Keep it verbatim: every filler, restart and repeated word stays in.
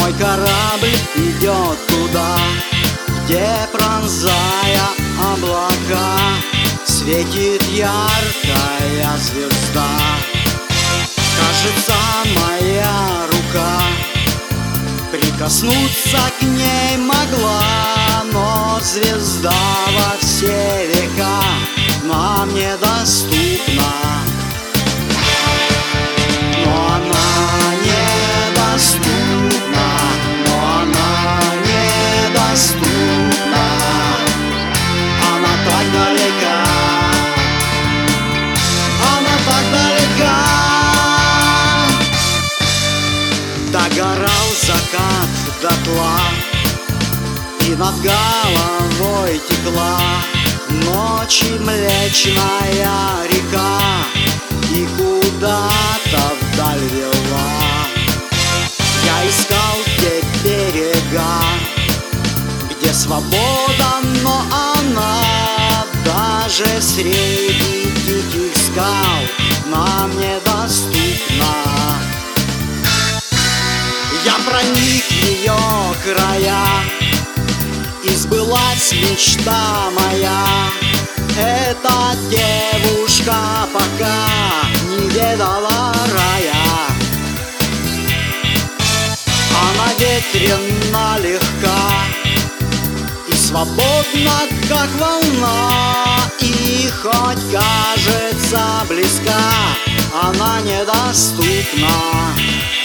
Мой корабль идет туда, где, пронзая облака, светит яркая звезда. Кажется, моя рука прикоснуться к ней могла, но звезда во все века нам недоступна. Но она недоступна, но она недоступна. Она так далека, она так далека. Догорал закат дотла, и над головой текла ночи Млечная река, и куда-то вдаль вела. Я искал те берега, где свобода, но она даже среди диких скал нам недоступна. Я проник в ее края, и сбылась мечта моя. Эта девушка пока не ведала рая. Она ветрена, легка и свободна, как волна, и хоть кажется близка, она недоступна.